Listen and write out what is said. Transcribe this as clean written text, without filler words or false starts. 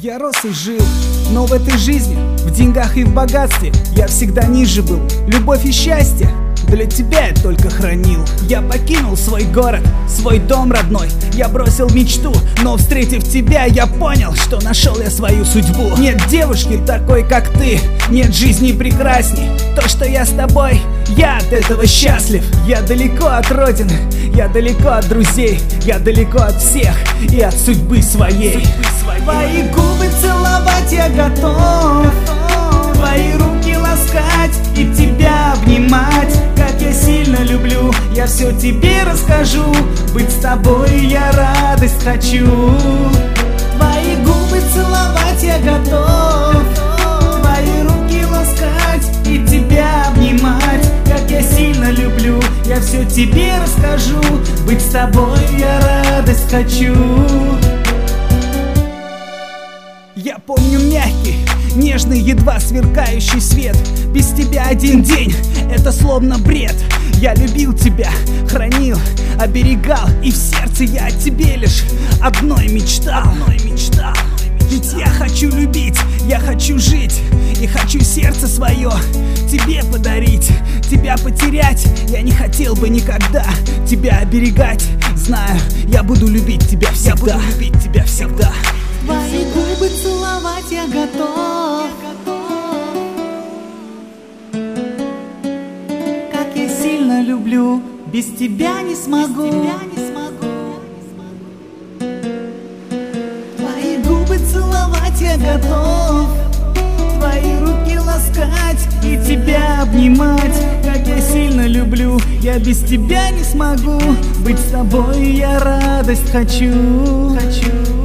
Я рос и жил, но в этой жизни, в деньгах и в богатстве, я всегда ниже был. Любовь и счастье для тебя я только хранил. Я покинул свой город, свой дом родной. Я бросил мечту, но встретив тебя, я понял, что нашел я свою судьбу. Нет девушки такой, как ты, нет жизни прекрасней. То, что я с тобой, я от этого счастлив. Я далеко от родины, я далеко от друзей, я далеко от всех и от судьбы своей. Твои губы целовать я готов, твои руки ласкать и тебя обнимать. Как я сильно люблю, я все тебе расскажу. Быть с тобой я радость хочу. Твои губы целовать я готов, твои руки ласкать и тебя обнимать. Как я сильно люблю, я все тебе расскажу. Быть с тобой я радость хочу. Я помню мягкий, нежный, едва сверкающий свет. Без тебя один день — это словно бред. Я любил тебя, хранил, оберегал, и в сердце я о тебе лишь одной мечтал. Ведь я хочу любить, я хочу жить, и хочу сердце свое тебе подарить. Тебя потерять я не хотел бы никогда. Тебя оберегать, знаю, я буду любить тебя всегда. Твои губы целовать я готов. Как я сильно люблю, без тебя не смогу. Твои губы целовать я готов, твои руки ласкать и тебя обнимать. Как я сильно люблю, я без тебя не смогу. Быть с тобой я радость хочу.